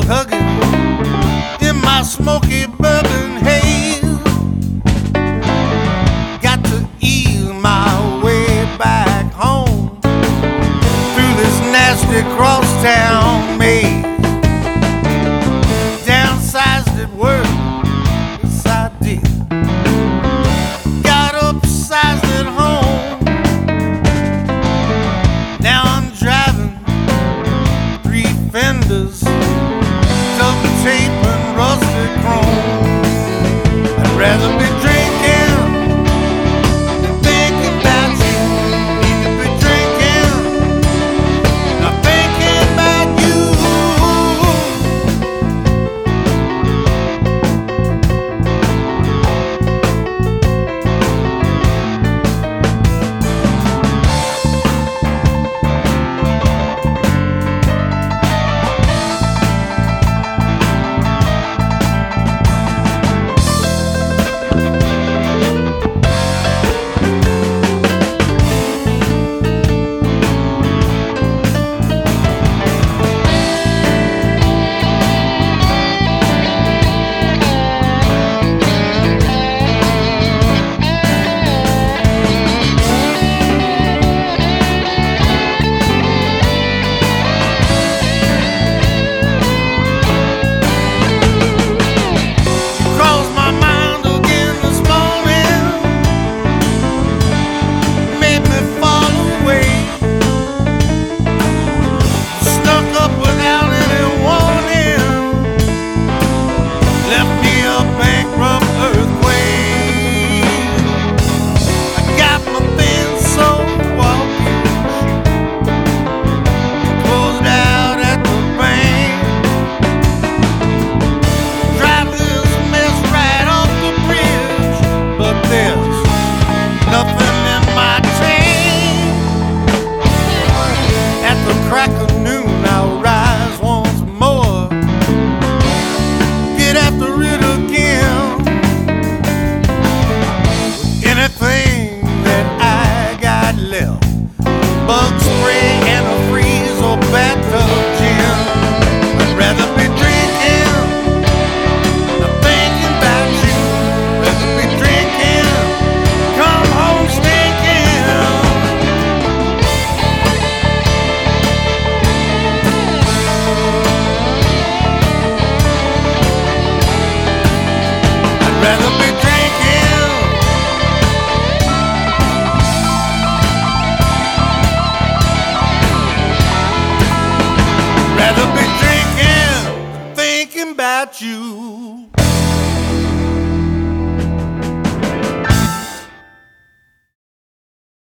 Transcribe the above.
hugging in my smoky bourbon haze. Got to ease my way back home through this nasty crosstown maze. Downsized at work, yes I did. Got upsized at home. Now I'm driving 3 fenders, double tape and rusted chrome. I'd rather be drinking than thinking about you. Need to be drinking, not thinking about you. Crack of noon, I'll rise once more, get after it again with anything that I got left. Bug spray and a freeze or bathtub gin. I'd rather be drinking, not thinking about you. Rather be drinking, come home stinking. Rather be drinking, rather be drinking, thinking about you.